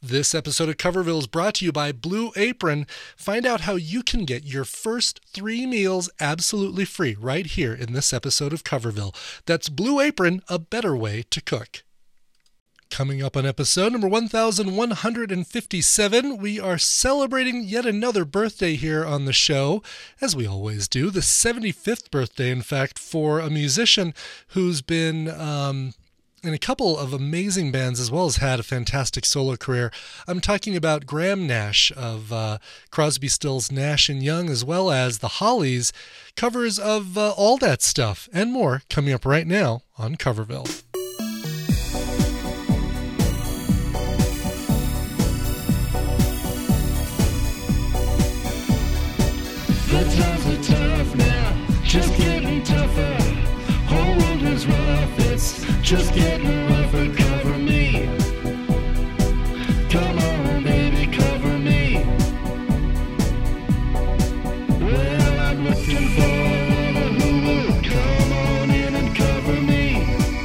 This episode of Coverville is brought to you by Blue Apron. Find out how you can get your first 3 meals absolutely free right here in this episode of Coverville. That's Blue Apron, a better way to cook. Coming up on episode number 1157, we are celebrating yet another birthday here on the show, as we always do, the 75th birthday, in fact, for a musician who's been in a couple of amazing bands as well as had a fantastic solo career. I'm talking about Graham Nash of Crosby, Stills, Nash & Young, as well as the Hollies, covers of all that stuff and more coming up right now on Coverville. The times are tough now, just getting tougher. Whole world is rough, it's just getting rougher. Cover me, come on baby, cover me. Well, I'm looking for a who will come on in and cover me.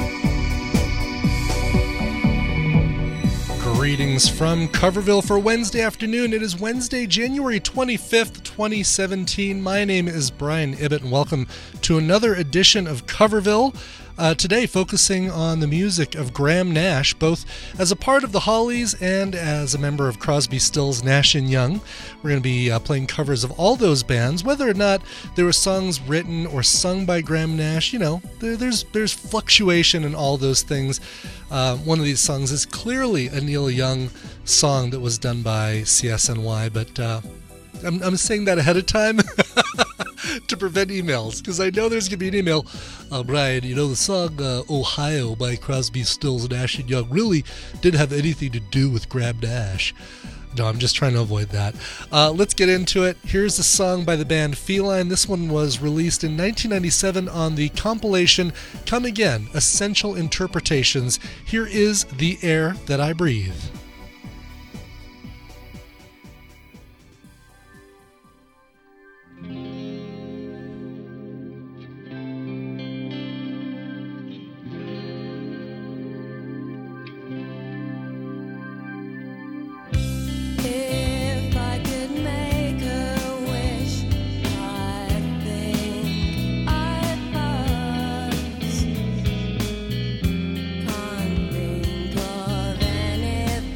Greetings from Coverville for Wednesday afternoon. It is Wednesday, January 25th, 2017. My name is Brian Ibbett, and welcome to another edition of Coverville. Today, focusing on the music of Graham Nash, both as a part of the Hollies and as a member of Crosby, Stills, Nash & Young. We're going to be playing covers of all those bands, whether or not there were songs written or sung by Graham Nash. You know, there's fluctuation in all those things. One of these songs is clearly a Neil Young song that was done by CSNY, but I'm saying that ahead of time to prevent emails, because I know there's going to be an email. Brian, you know, the song Ohio by Crosby, Stills, Nash & Young really didn't have anything to do with Graham Nash. No, I'm just trying to avoid that. Let's get into it. Here's a song by the band Feline. This one was released in 1997 on the compilation Come Again, Essential Interpretations. Here is The Air That I Breathe. Can't think of anything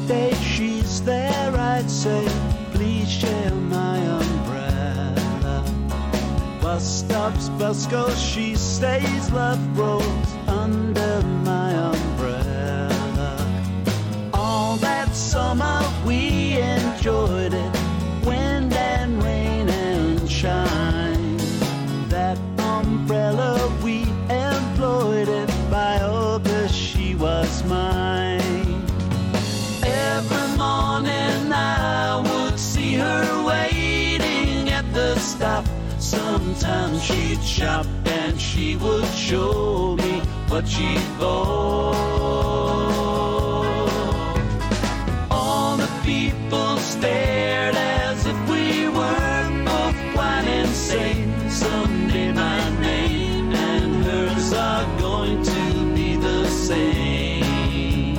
day she's there, I'd say, please share my umbrella. Bus stops, bus goes, she stays, love grows under my umbrella. All that summer we enjoyed it, wind and rain and shine. That umbrella we employed it, by August she was mine. Every morning I would see her waiting at the stop. Sometimes she'd shop and she would show me what she'd bought. All the people stared as if we were both quite insane. Someday my name and hers are going to be the same.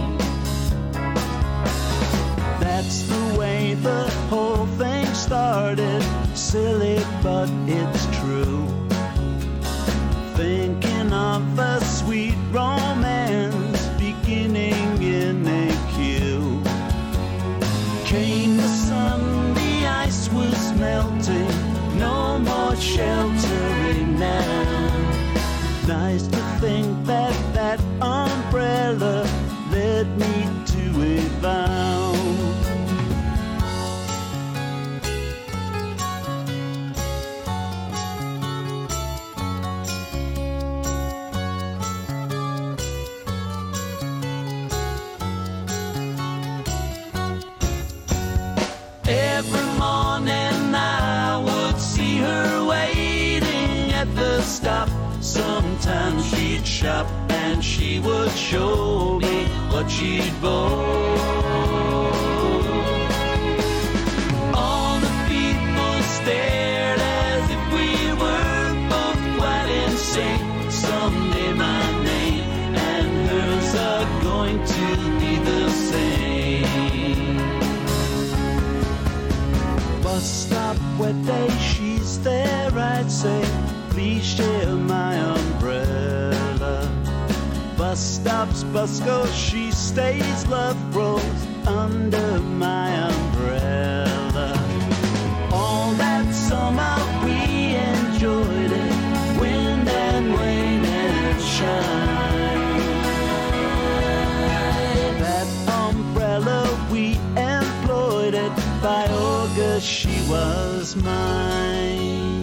That's the way the whole thing started. Silly, but it's true. Thinking of a sweet romance beginning in a queue. Came the sun, the ice was melting, no more sheltering now. Nice to think that that umbrella led me to a vow. Every morning I would see her waiting at the stop. Sometimes she'd shop and she would show me what she'd bought. All the people stared as if we were both quite insane. Someday my name and hers are going to be the same. Bus stop, wet day, she's there, I'd say, please share my umbrella. Bus stops, bus goes, she stays, love grows under my umbrella. All that summer we enjoyed it, wind and rain and shine. That umbrella we employed it, by August she was mine.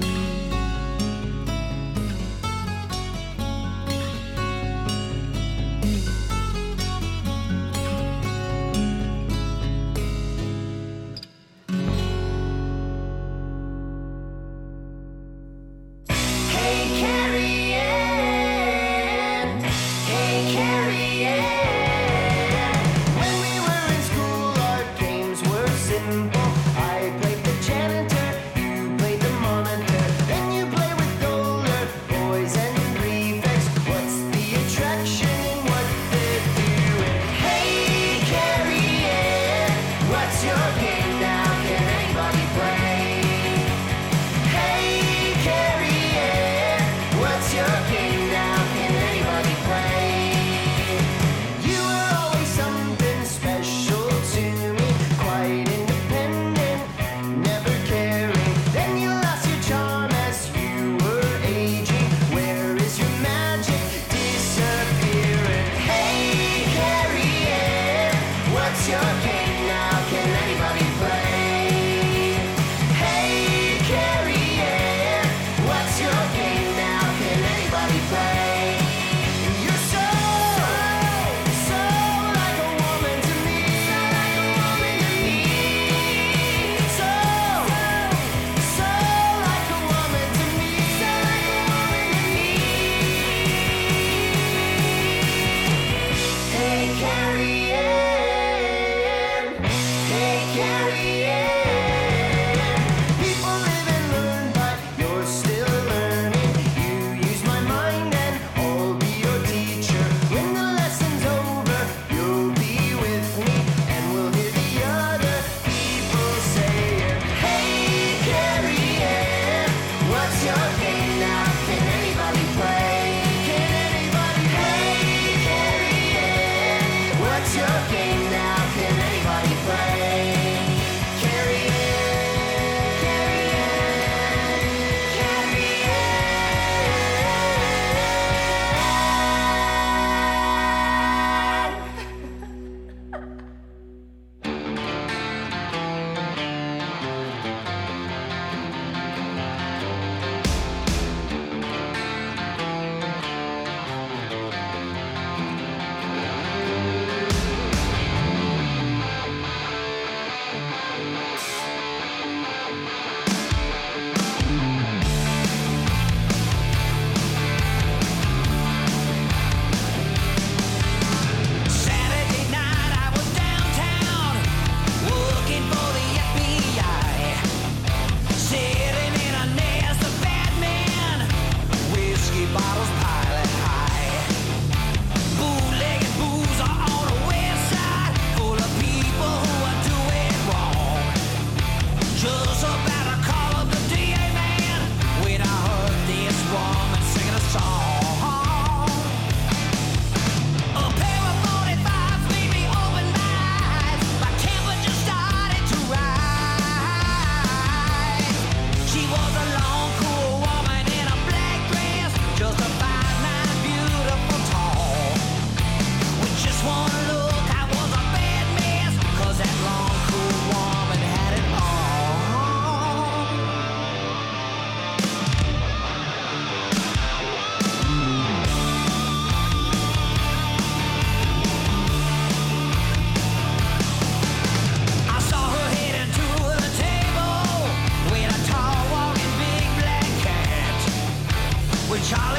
What's your game now? Can anybody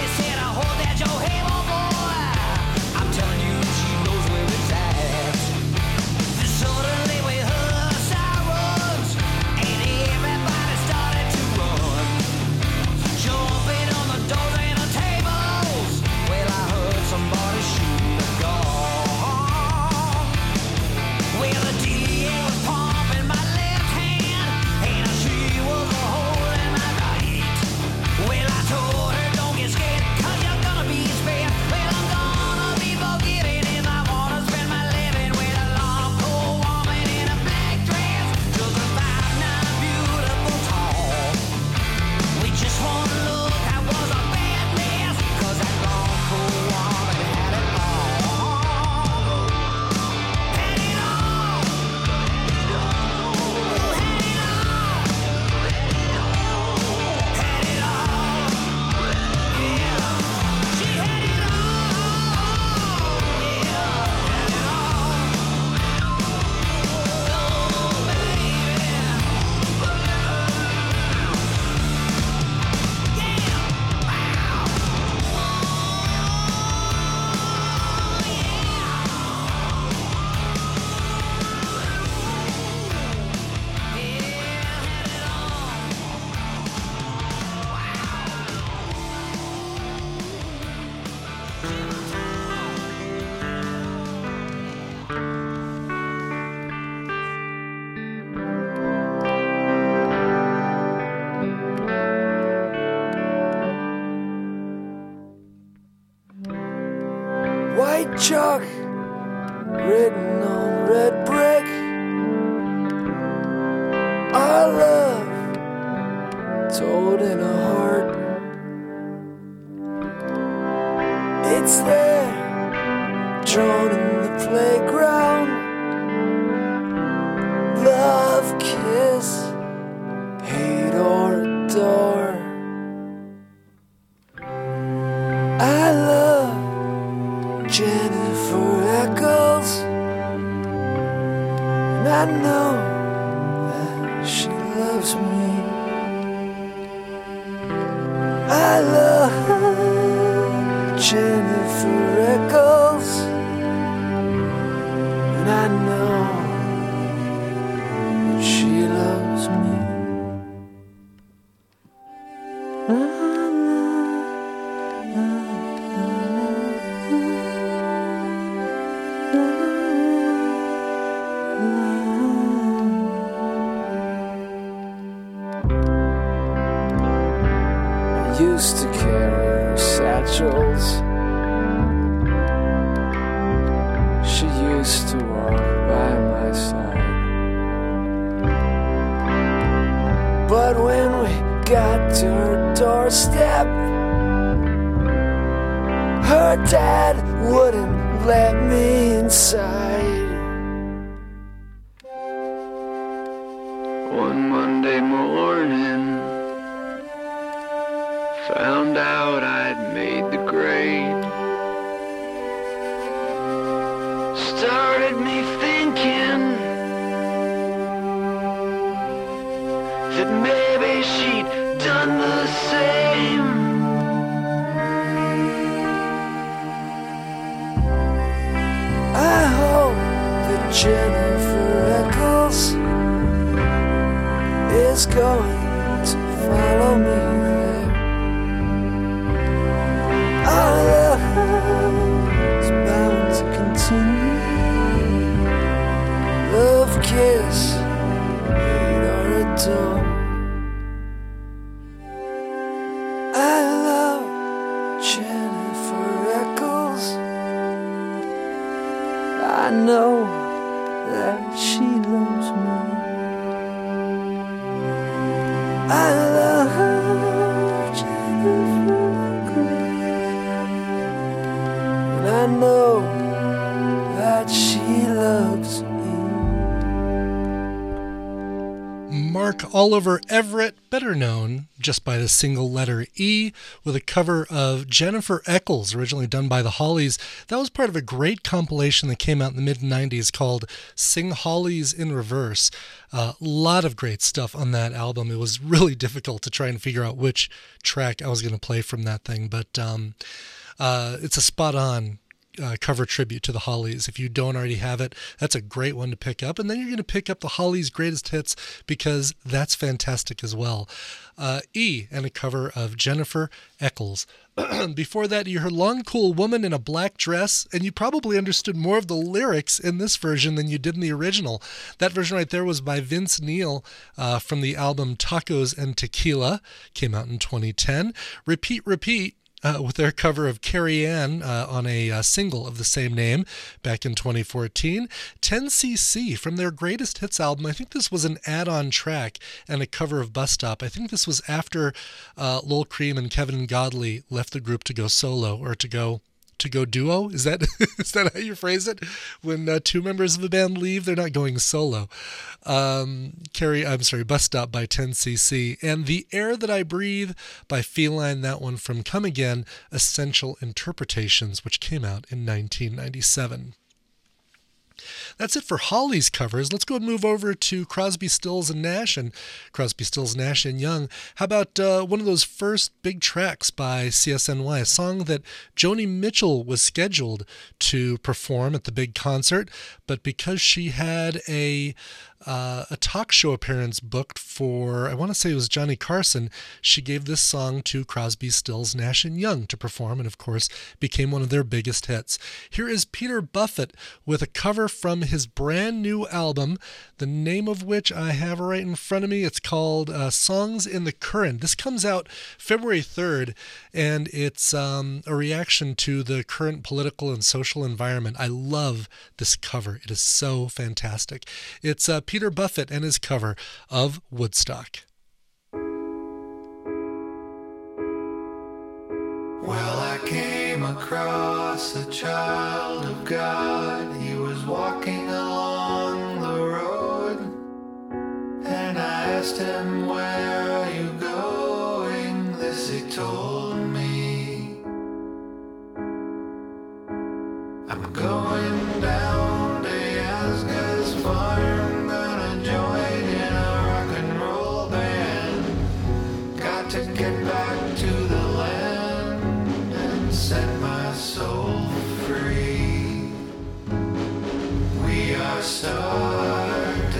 White chalk written on red brick. Our love told in a heart. It's there, drawn in the playground. Love, kiss, hate or adore. I love Jennifer Eccles, and I know that she loves me. I love Jennifer Eccles, and I know that she loves me. Used to carry satchels. She used to walk by my side. But when we got to her doorstep, her dad wouldn't let me inside. One Monday morning, found out I'd made the grade. Started me thinking that maybe she'd done the same. I hope Oliver Everett, better known just by the single letter E, with a cover of Jennifer Eccles, originally done by the Hollies. That was part of a great compilation that came out in the mid-90s called Sing Hollies in Reverse. A lot of great stuff on that album. It was really difficult to try and figure out which track I was going to play from that thing, but it's a spot-on cover tribute to the Hollies. If you don't already have it, that's a great one to pick up. And then you're going to pick up the Hollies' greatest hits because that's fantastic as well. E, and a cover of Jennifer Eccles. Before that, you heard Long Cool Woman in a Black Dress, and you probably understood more of the lyrics in this version than you did in the original. That version right there was by Vince Neil from the album Tacos and Tequila, came out in 2010. Repeat, Repeat, with their cover of Carrie Ann on a single of the same name back in 2014. 10cc from their greatest hits album. I think this was an add-on track and a cover of Bus Stop. I think this was after Lil Cream and Kevin Godley left the group to go solo, or to go duo? Is that is that how you phrase it? When two members of a band leave, they're not going solo. Bus Stop by 10cc. And The Air That I Breathe by Feline, that one from Come Again, Essential Interpretations, which came out in 1997. That's it for Hollies covers. Let's go and move over to Crosby, Stills and Nash and Crosby, Stills, Nash and Young. How about one of those first big tracks by CSNY, a song that Joni Mitchell was scheduled to perform at the big concert, but because she had a talk show appearance booked for, I want to say it was Johnny Carson, she gave this song to Crosby, Stills, Nash and Young to perform, and of course became one of their biggest hits. Here is Peter Buffett with a cover from his brand new album, the name of which I have right in front of me. It's called Songs in the Current. This comes out February 3rd, and it's a reaction to the current political and social environment. I love this cover. It is so fantastic. It's Peter Buffett and his cover of Woodstock. Well, I came across a child of God. He was walking along the road, and I asked him, "Where are you going?" This he told me: "I'm going down to Yazga's farm, gonna join in a rock and roll band. Got to get back to the land and set my soul free. We are stardust,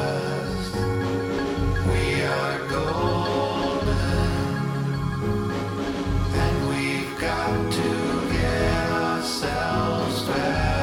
we are golden, and we've got to get ourselves back."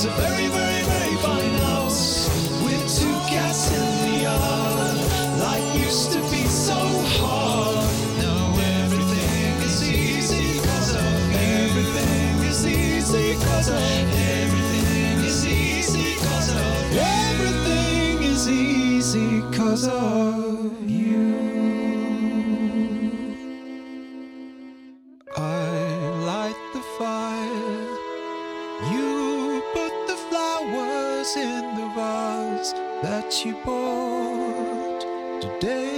was a very, very, very fine house with 2 cats in the yard. Life used to be so hard. Now everything is easy 'cause of everything is easy 'cause of everything is easy 'cause of everything is easy 'cause of you. I light the fire. You put the flowers in the vase that you bought today.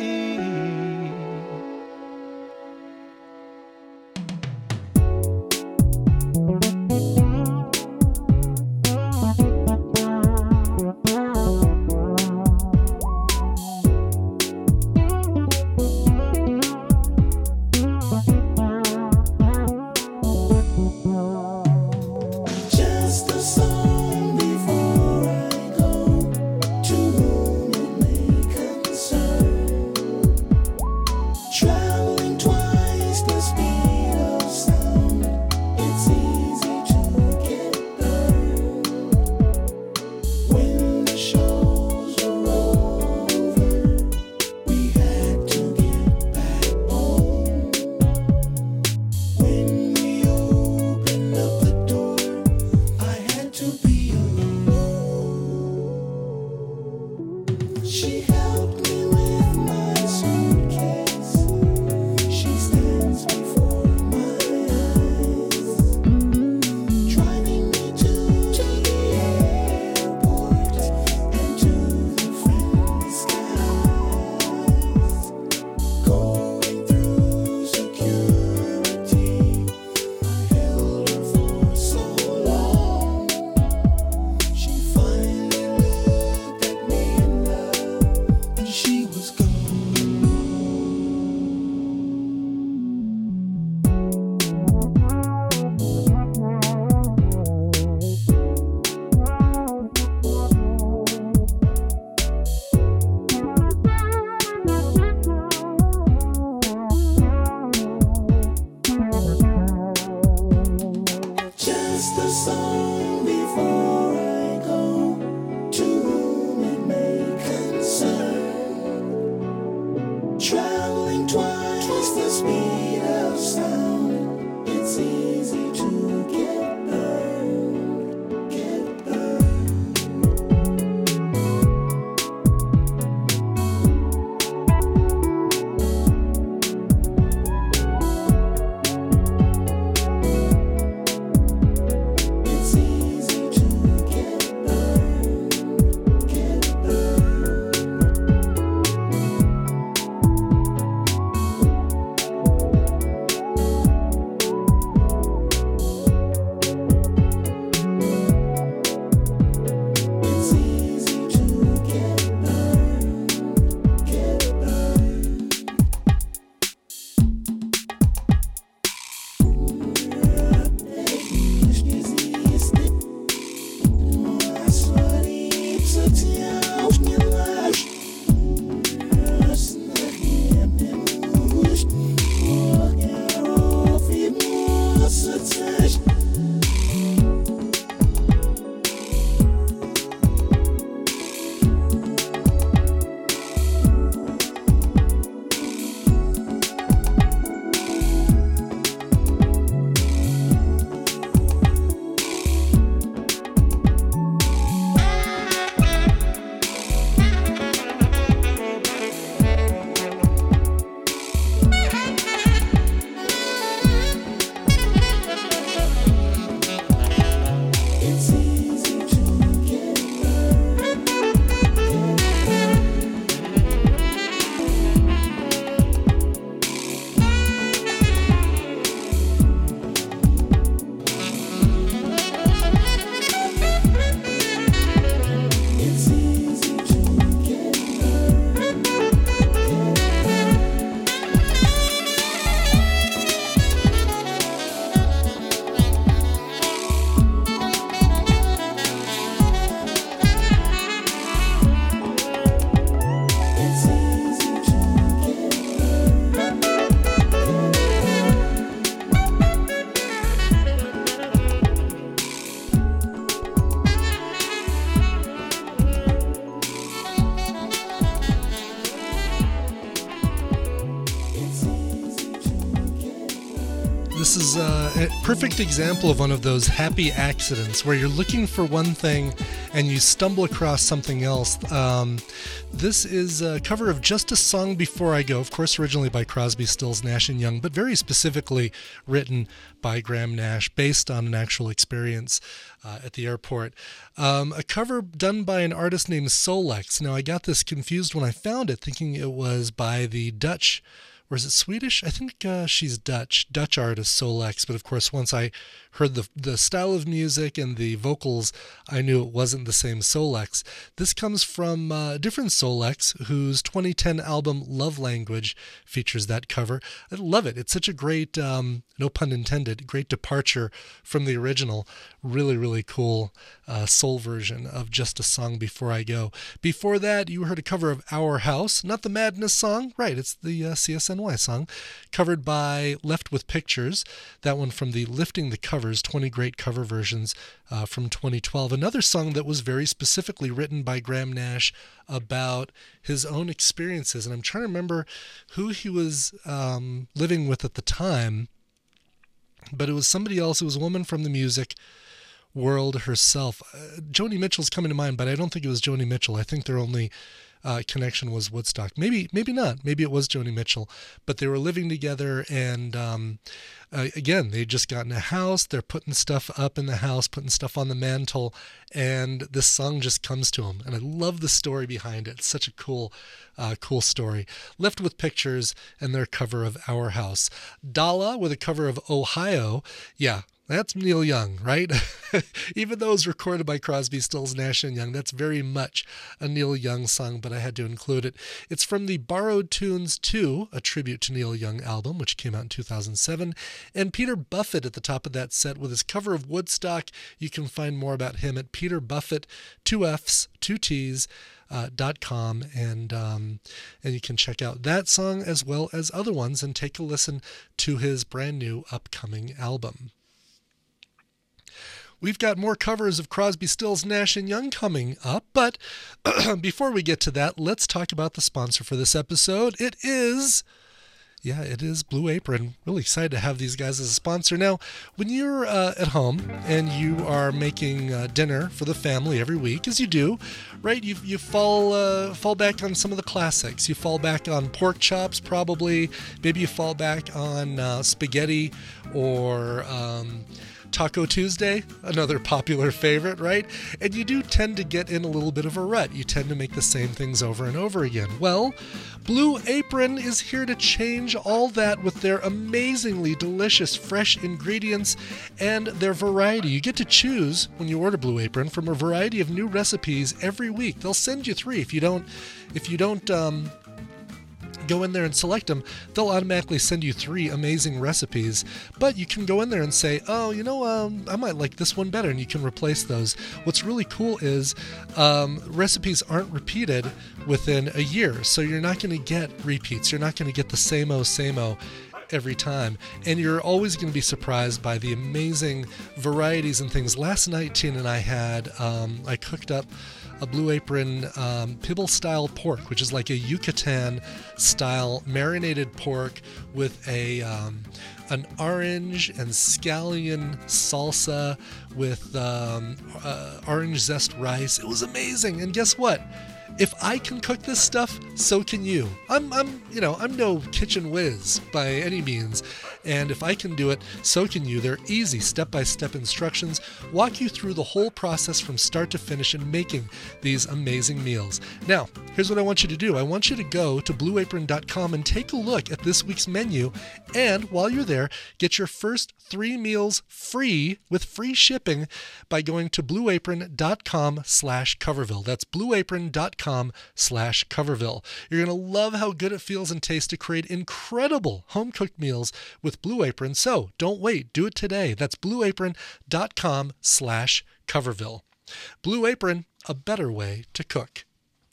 Just a song before I go to whom it may concern. Traveling twice the speed of sound, it's easy to get burned. When the shows were over, we had to get back home. When we opened up the door, I had to be alone. She helped me with my suitcase. She stands before my eyes, driving me to the airport and to the friendly skies. Going through security, I held her for so long. She finally looked at me in love, and she was gone. Just a song before I go to whom it may concern. Traveling twice the speed of sound, it's easy to get burned, get burned. It's easy to get burned, get burned. this is a perfect example of one of those happy accidents where you're looking for one thing and you stumble across something else. This is a cover of Just a Song Before I Go, of course originally by Crosby, Stills, Nash & Young, but very specifically written by Graham Nash, based on an actual experience at the airport. A cover done by an artist named Solex. Now, I got this confused when I found it, thinking it was by the Dutch, or is it Swedish? I think she's Dutch artist Solex. But of course, once I heard the style of music and the vocals, I knew it wasn't the same Solex. This comes from a different Solex, whose 2010 album Love Language features that cover. I love it. It's such a great, no pun intended, great departure from the original. Really, really cool soul version of Just a Song Before I Go. Before that, you heard a cover of Our House, not the Madness song. Right, it's the CSNY song, covered by Left with Pictures. That one from the Lifting the Covers, 20 Great Cover Versions from 2012. Another song that was very specifically written by Graham Nash about his own experiences. And I'm trying to remember who he was living with at the time, but it was somebody else. It was a woman from the music world herself. Joni Mitchell's coming to mind, but I don't think it was Joni Mitchell. I think their only connection was Woodstock. Maybe not. Maybe it was Joni Mitchell. But they were living together, and again, they just got in a house. They're putting stuff up in the house, putting stuff on the mantle, and this song just comes to them. And I love the story behind it. It's such a cool story. Left with Pictures and their cover of Our House. Dala with a cover of Ohio. Yeah. That's Neil Young, right? Even though it was recorded by Crosby, Stills, Nash & Young, that's very much a Neil Young song, but I had to include it. It's from the Borrowed Tunes 2, a tribute to Neil Young album, which came out in 2007. And Peter Buffett at the top of that set with his cover of Woodstock. You can find more about him at Peter Buffett, 2 F's, 2 T's, .com, and you can check out that song as well as other ones and take a listen to his brand new upcoming album. We've got more covers of Crosby, Stills, Nash & Young coming up, but before we get to that, let's talk about the sponsor for this episode. It is Blue Apron. Really excited to have these guys as a sponsor. Now, when you're at home and you are making dinner for the family every week, as you do, right? You fall back on some of the classics. You fall back on pork chops, probably. Maybe you fall back on spaghetti or Taco Tuesday, another popular favorite, right? And you do tend to get in a little bit of a rut. You tend to make the same things over and over again. Well, Blue Apron is here to change all that with their amazingly delicious fresh ingredients and their variety. You get to choose, when you order Blue Apron, from a variety of new recipes every week. They'll send you 3. If you don't go in there and select them, they'll automatically send you 3 amazing recipes. But you can go in there and say, oh, I might like this one better, and you can replace those. What's really cool is recipes aren't repeated within a year, so you're not going to get repeats. You're not going to get the same-o every time, and you're always going to be surprised by the amazing varieties and things. Last night, Tina and I had, I cooked up a Blue Apron Pibble style pork, which is like a Yucatan style marinated pork with an orange and scallion salsa with orange zest rice. It was amazing. And guess what? If I can cook this stuff, so can you. I'm no kitchen whiz by any means, and if I can do it, so can you. They're easy step-by-step instructions, walk you through the whole process from start to finish in making these amazing meals. Now, here's what I want you to do. I want you to go to blueapron.com and take a look at this week's menu, and while you're there, get your first 3 meals free with free shipping by going to blueapron.com/Coverville. That's blueapron.com/Coverville. You're going to love how good it feels and tastes to create incredible home-cooked meals with Blue Apron. So don't wait. Do it today. That's blueapron.com/Coverville. Blue Apron, a better way to cook.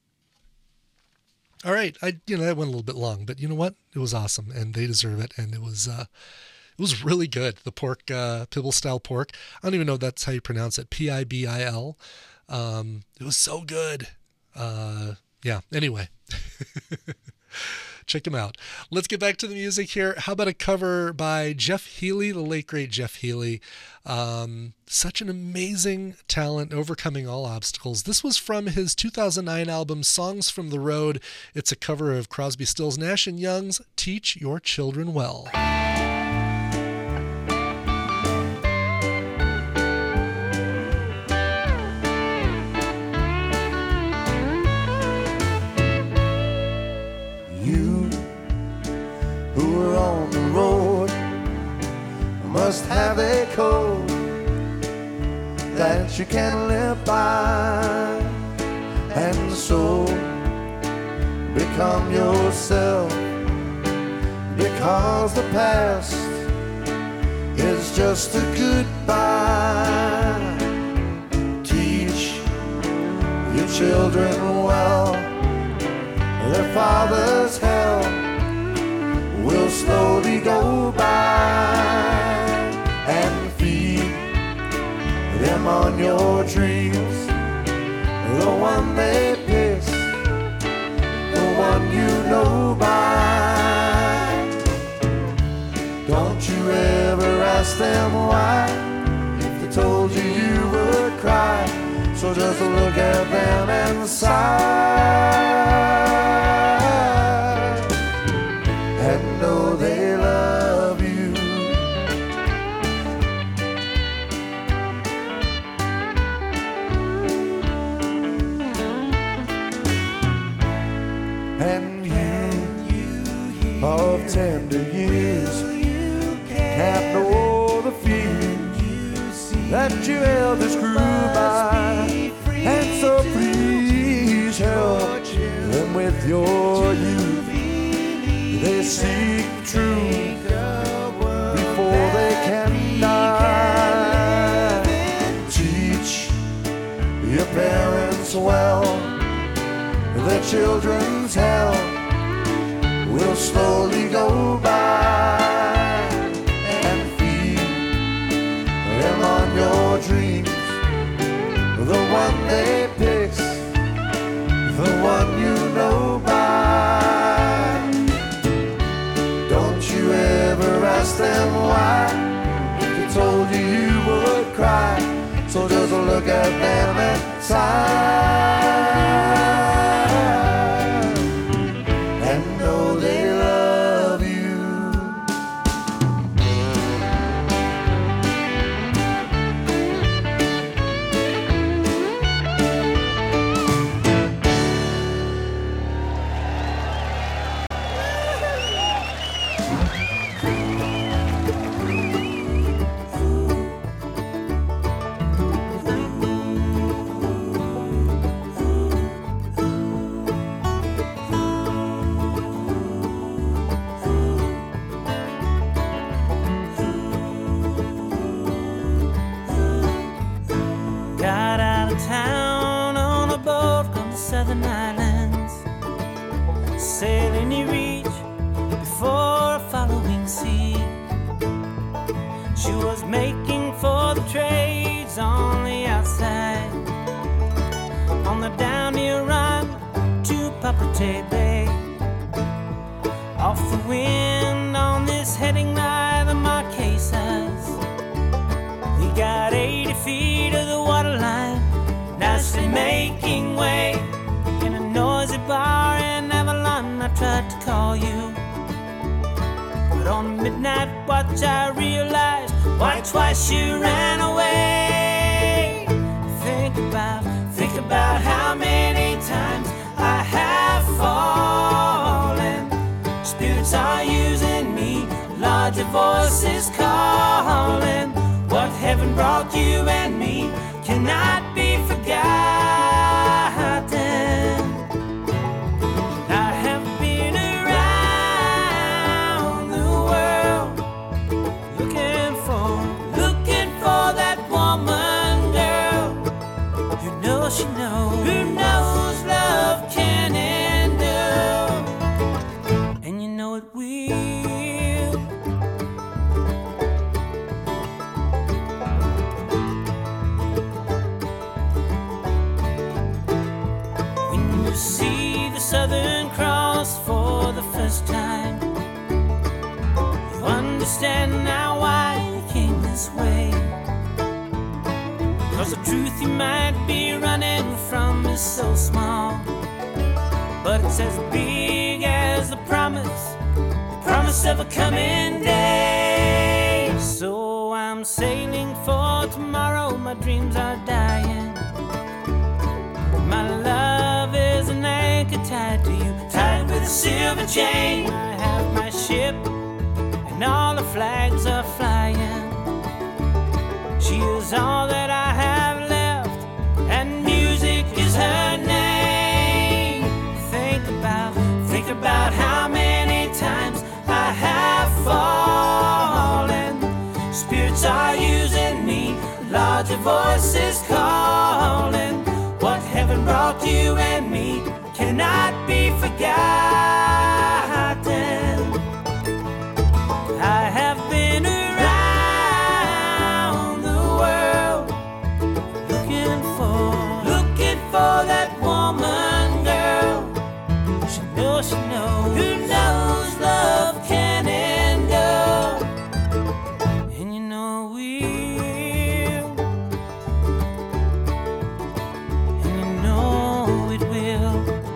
All right. That went a little bit long, but you know what? It was awesome, and they deserve it, and it was really good. The pork, Pibble style pork. I don't even know if that's how you pronounce it. Pibil. It was so good. Yeah. Anyway. Check him out. Let's get back to the music here. How about a cover by Jeff Healey, the late great Jeff Healey? Such an amazing talent, overcoming all obstacles. This was from his 2009 album, Songs from the Road. It's a cover of Crosby, Stills, Nash & Young's Teach Your Children Well. You who are on the road must have a code that you can live by, and so become yourself, because the past is just a goodbye. Teach your children well, their father's hell will slowly go by, and feed them on your dreams, the one they piss, the one you know by. Don't you ever ask them why, if they told you you would cry, so just look at them and sigh. And know they love you. And you of tender years can't know the fears that your elders grew by, and so please help them with your youth. They seek truth before they can die. Teach your parents well, their children's hell will slowly go by, and feed them on your dreams, the one they pick, the one you know by. Ask them why, if they told you you would cry, so just look at them and sigh, and know they love you. Southern Islands, sailing you reach before a following sea. She was making for the trades on the outside, on the downhill run to Papeete Bay. Off the wind on this heading by the Marquesas, we got 80 feet of the waterline, nicely making way. In a noisy bar in Avalon, I tried to call you, but on midnight watch I realized why twice you ran away. Think about how many times I have fallen. Spirits are using me, larger voices calling. What heaven brought you and me cannot be forgotten. I have been around the world looking for that woman, girl, who knows she knows, who knows love can endure, and you know it will. Southern Cross for the first understand now why you came this way. 'Cause the truth you might be running from is so small, but it's as big as the promise of a coming day. So I'm sailing for tomorrow, my dreams are dying. My love is an anchor tied to you, tied with a silver chain. I have my ship and all the flags are flying. She is all that I have left, and music is her name. Think about how many times I have fallen. Spirits are using me, larger voices calling. What heaven brought you and me cannot be forgotten. I have been around the world looking for that woman, girl. She knows who knows love can endure. And you know we will, and you know it will.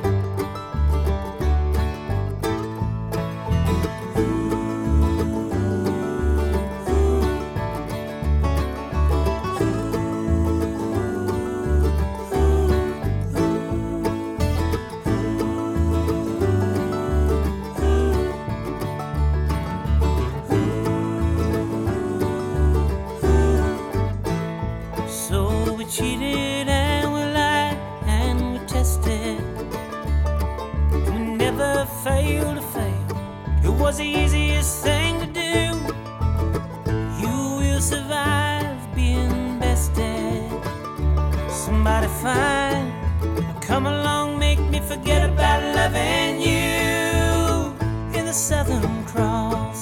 So we cheated and we lied and we tested. We never failed to fail. It was the easiest thing to do. You will survive being bested. Somebody fine, come along, make me forget about loving you in the Southern Cross.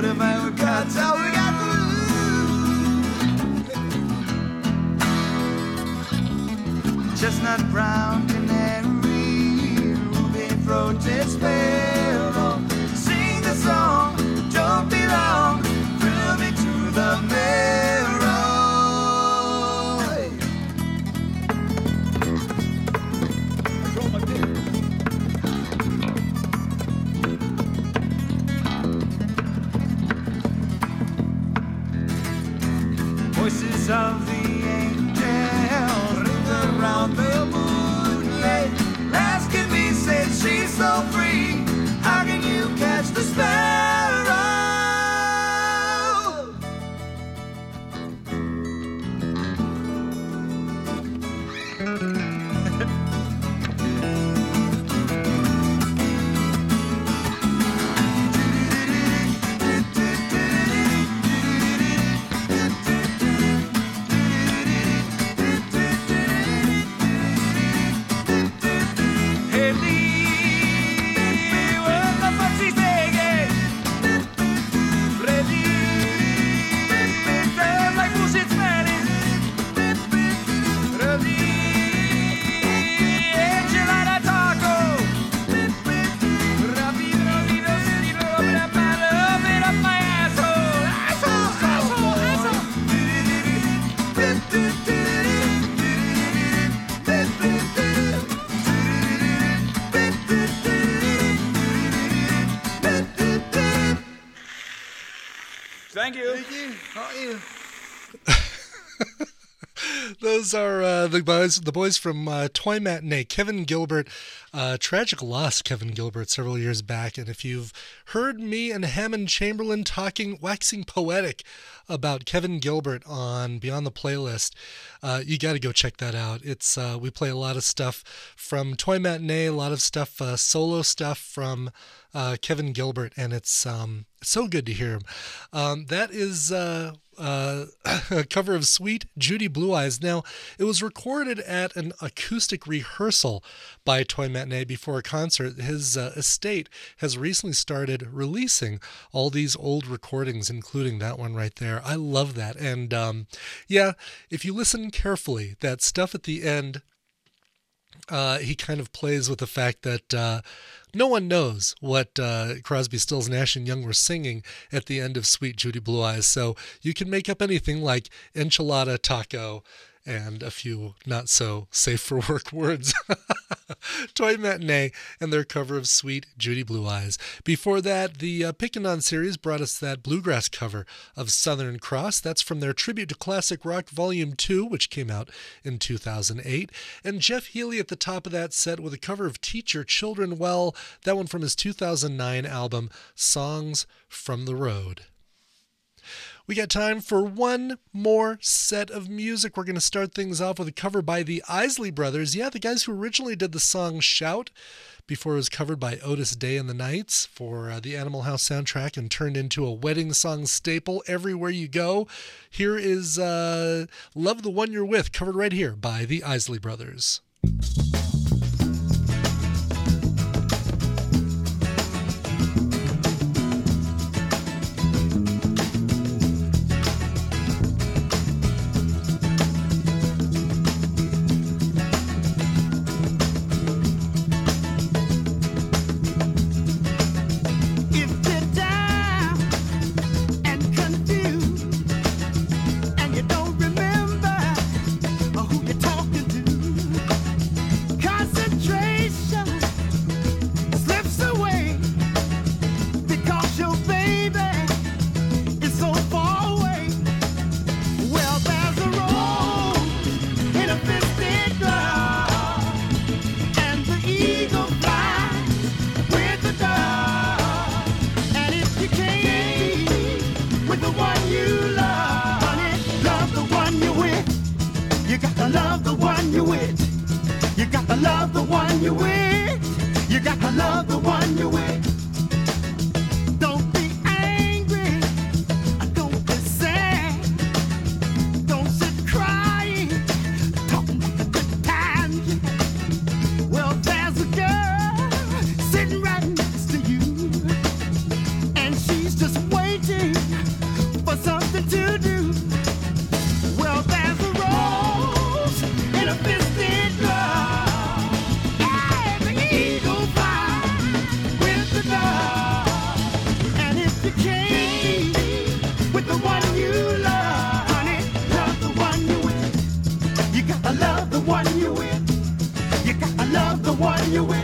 What if I ever got all we got to lose? Chestnut brown canary, ruby throated sparrow, sing a song, don't be long, thrill me to the marrow. Voices of the angels ring around the moonlight, asking me, said she's so free, how can you catch the sparrow? Hey Lee, what the fuck she saying? Ready, sounds like bullshit smelling. Ready, enchilada taco. Rapido, rapido, open up my love, open up my asshole. Thank you. Those are the boys from Toy Matinee. Kevin Gilbert, tragic loss, Kevin Gilbert, several years back. And if you've heard me and Hammond Chamberlain waxing poetic about Kevin Gilbert on Beyond the Playlist, you got to go check that out. It's we play a lot of stuff from Toy Matinee, a lot of stuff, solo stuff from Kevin Gilbert, and it's so good to hear him. That is a cover of Sweet Judy Blue Eyes. Now, it was recorded at an acoustic rehearsal by Toy Matinee before a concert. His estate has recently started releasing all these old recordings, including that one right there. I love that. And yeah, if you listen carefully, that stuff at the end, he kind of plays with the fact that no one knows what Crosby, Stills, Nash & Young were singing at the end of Sweet Judy Blue Eyes. So you can make up anything like enchilada, taco, and a few not so safe for work words. Toy Matinee and their cover of Sweet Judy Blue Eyes. Before that, the Pickin' On series brought us that bluegrass cover of Southern Cross. That's from their Tribute to Classic Rock Volume 2, which came out in 2008. And Jeff Healey at the top of that set with a cover of Teach Your Children Well, that one from his 2009 album, Songs from the Road. We got time for one more set of music. We're going to start things off with a cover by the Isley Brothers. Yeah, the guys who originally did the song Shout before it was covered by Otis Day and the Knights for the Animal House soundtrack and turned into a wedding song staple everywhere you go. Here is Love the One You're With, covered right here by the Isley Brothers. Waiting you with.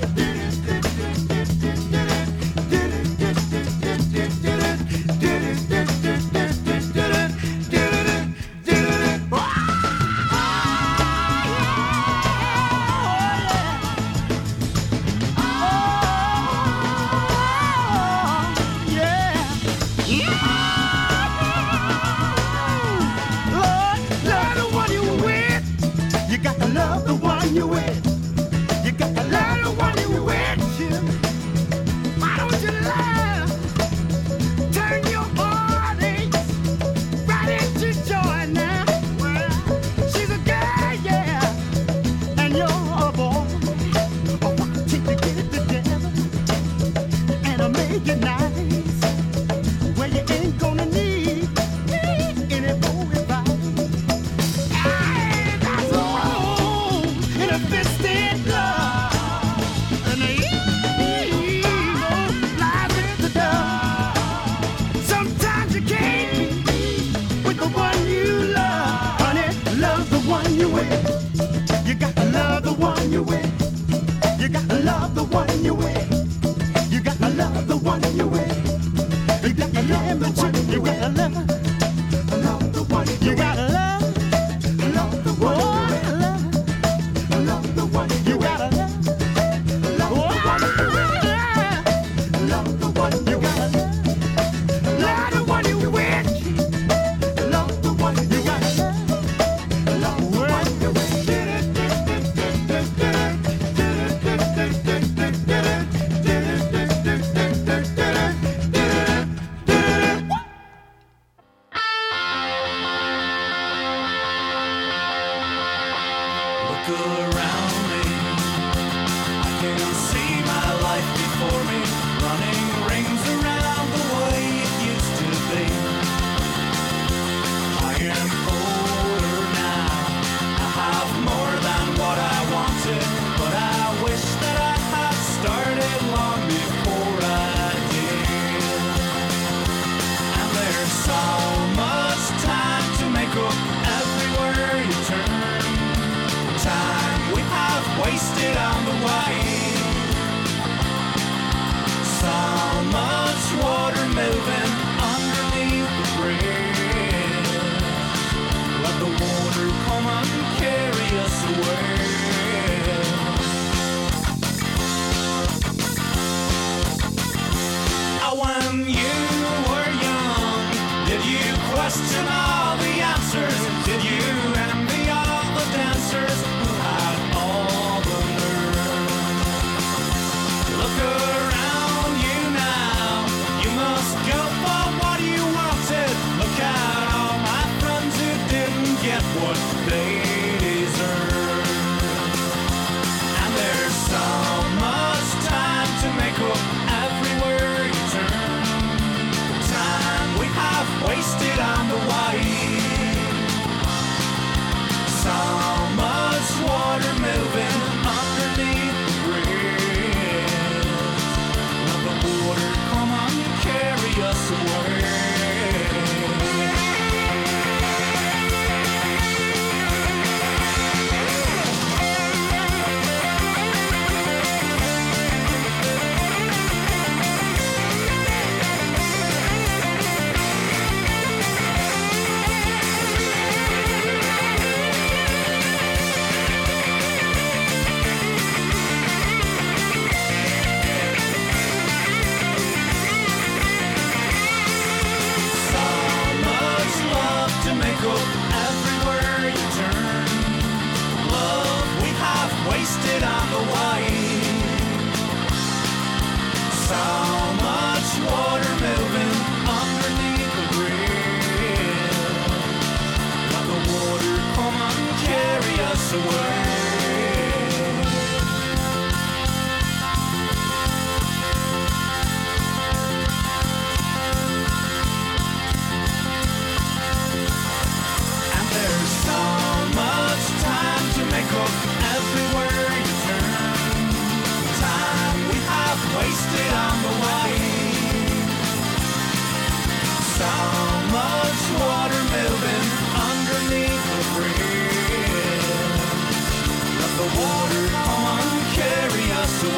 water, come on, carry us away.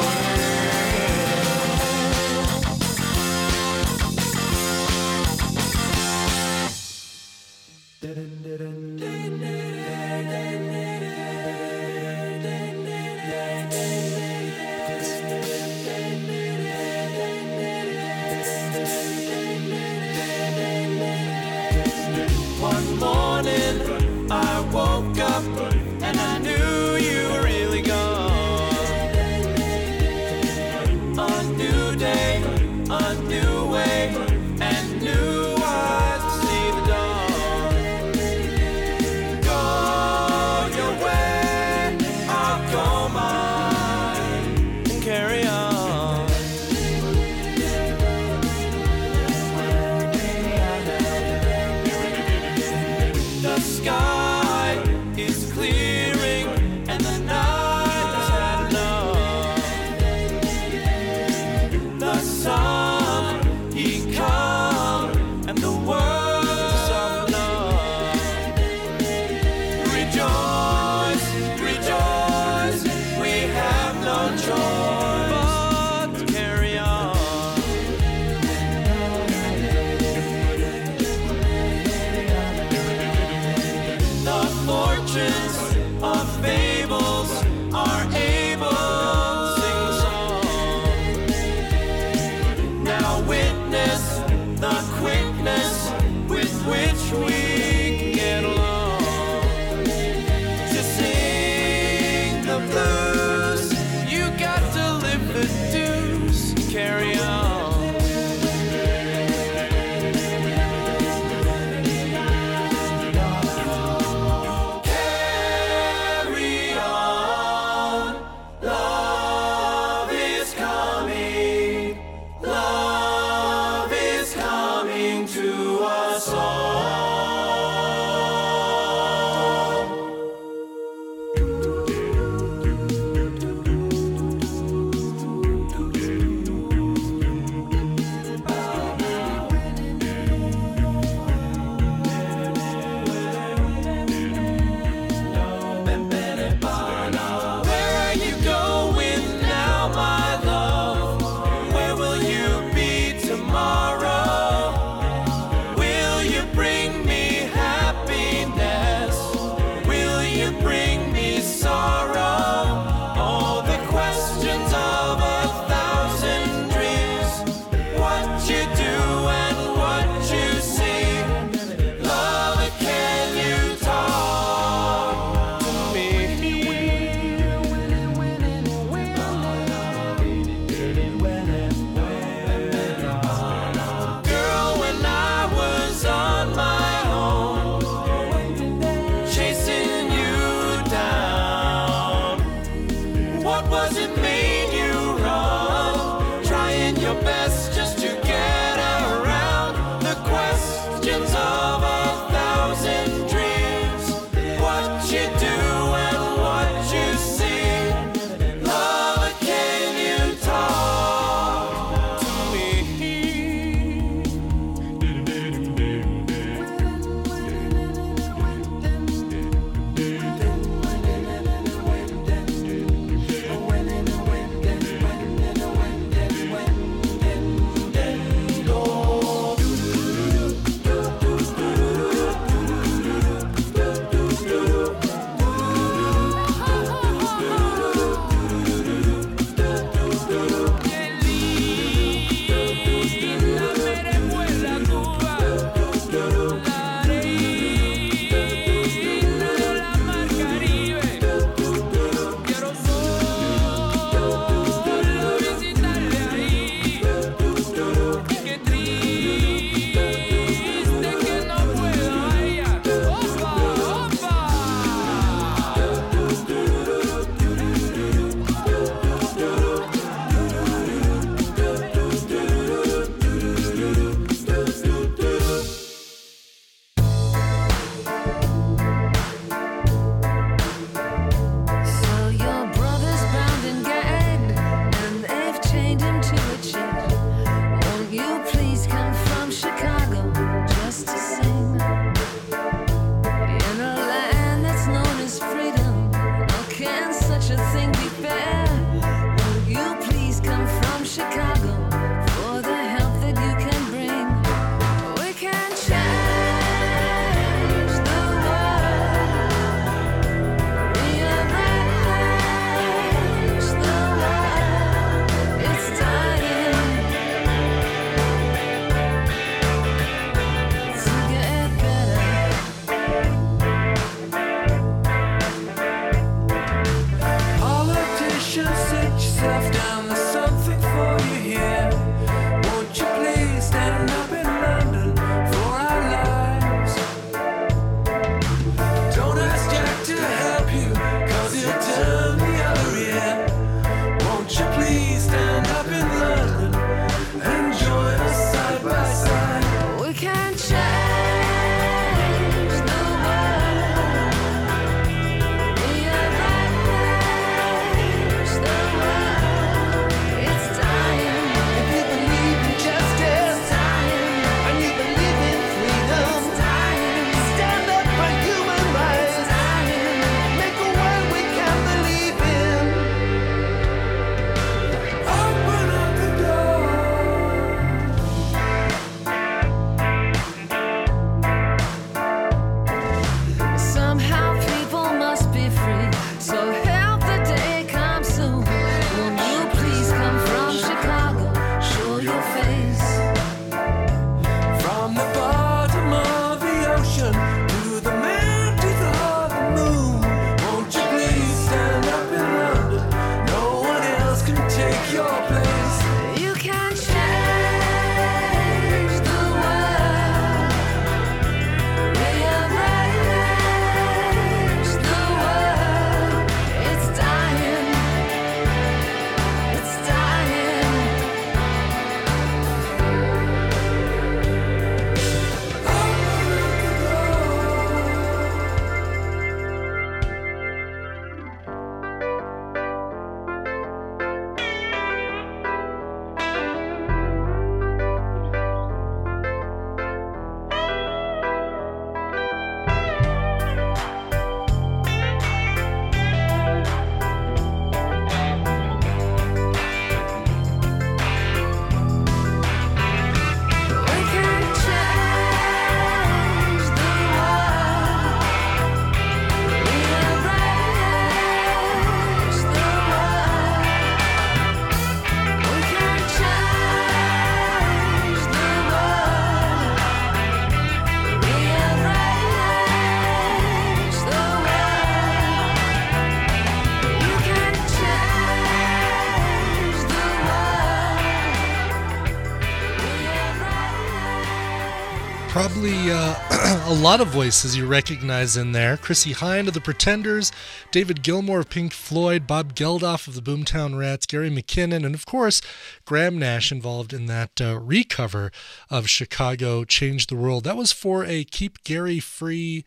Probably a lot of voices you recognize in there. Chrissie Hynde of the Pretenders, David Gilmour of Pink Floyd, Bob Geldof of the Boomtown Rats, Gary McKinnon, and of course Graham Nash involved in that recover of Chicago Change the World. That was for a Keep Gary Free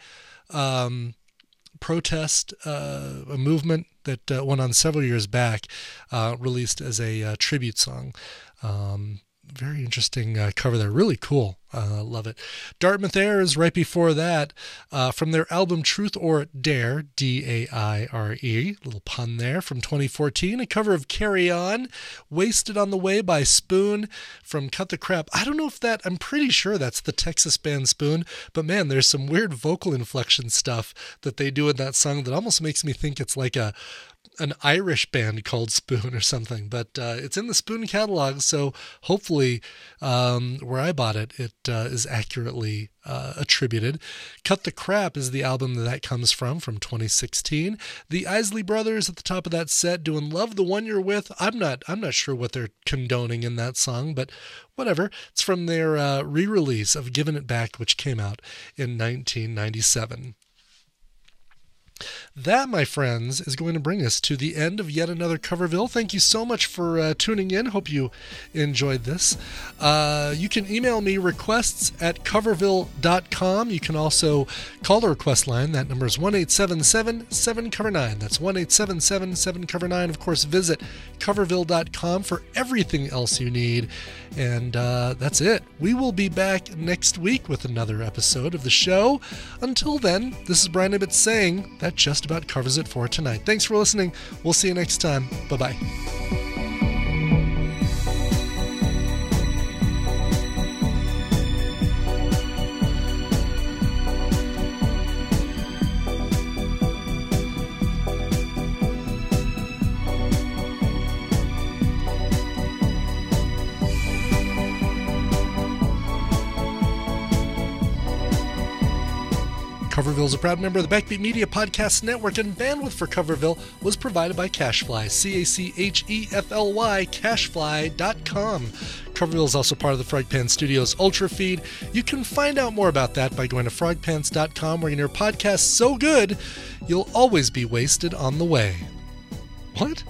protest, a movement that went on several years back, released as a tribute song. Very interesting cover there. Really cool. Love it. Dartmouth Air is right before that from their album Truth or Dare, D-A-I-R-E, little pun there, from 2014. A cover of Carry On, Wasted on the Way by Spoon from Cut the Crap. I don't know if that, I'm pretty sure that's the Texas band Spoon, but man, there's some weird vocal inflection stuff that they do in that song that almost makes me think it's like an Irish band called Spoon or something, but it's in the Spoon catalog, so hopefully where I bought it, it is accurately attributed. Cut the Crap is the album that comes from 2016. The Isley Brothers at the top of that set doing Love the One You're With. I'm not sure what they're condoning in that song, but whatever. It's from their re-release of Giving It Back, which came out in 1997. That, my friends, is going to bring us to the end of yet another Coverville. Thank you so much for tuning in. Hope you enjoyed this. You can email me requests at coverville.com. You can also call the request line. That number is 1-877-7-COVER-9. That's 1-877-7-COVER-9. Of course, visit coverville.com for everything else you need. And that's it. We will be back next week with another episode of the show. Until then, this is Brian Ibbott saying that just about covers it for tonight. Thanks for listening. We'll see you next time. Bye-bye. Coverville is a proud member of the Backbeat Media Podcast Network, and bandwidth for Coverville was provided by Cashfly, C-A-C-H-E-F-L-Y, cashfly.com. Coverville is also part of the Frog Pants Studios Ultra Feed. You can find out more about that by going to frogpants.com, where you can hear podcasts so good, you'll always be wasted on the way. What?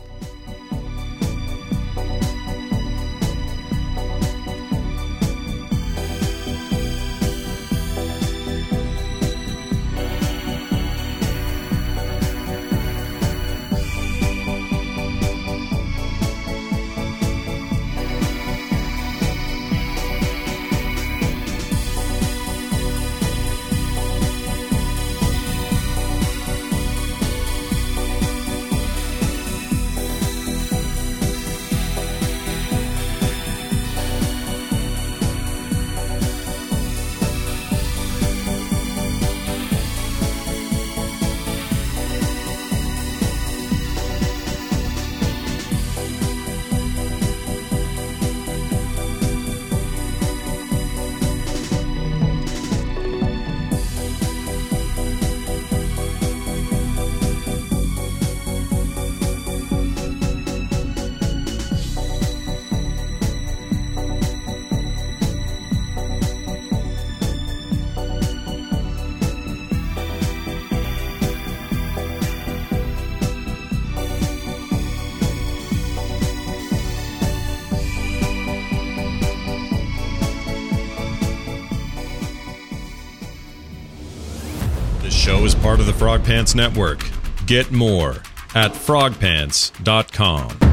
Show is part of the Frog Pants Network. Get more at frogpants.com.